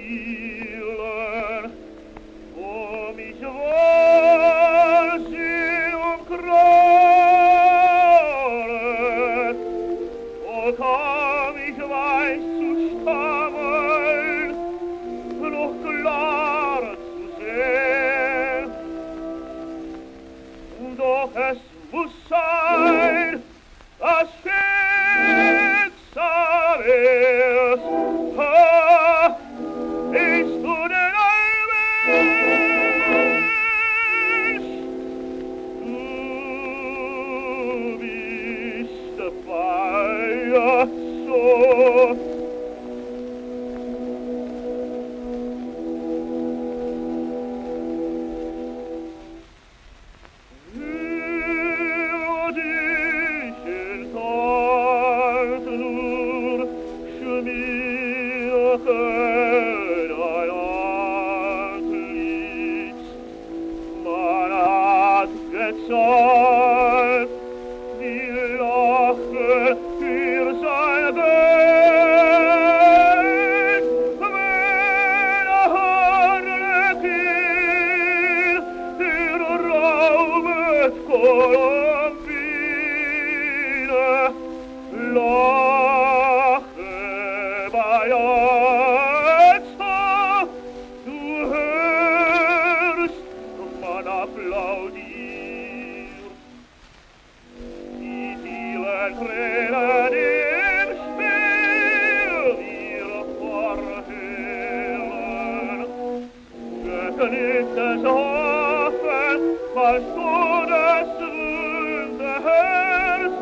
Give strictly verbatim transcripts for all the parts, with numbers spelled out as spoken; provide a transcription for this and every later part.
zielen, um mich wohl sie umkrallen, wo kaum ich weiß zu stammeln, noch klar zu sehen. Doch es muss sein, das Schicksal ist, ah, ist du denn ein Mensch? Du bist Feier so. Gezahlt, die lachen für sein Geld, wenn er Harlekin in Raumet Colombine lache bei Alza, du hörst, man applaudiert. Tränen im Spiel wir verhehlen, geknicktes Hoffen, falls du das Wunde hältst.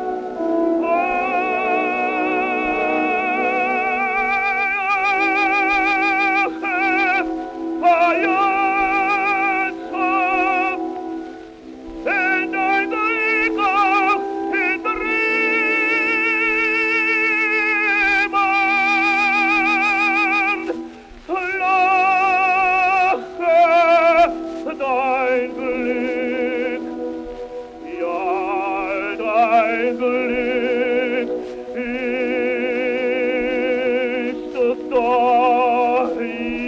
Dein Glück, ja, dein Glück ist doch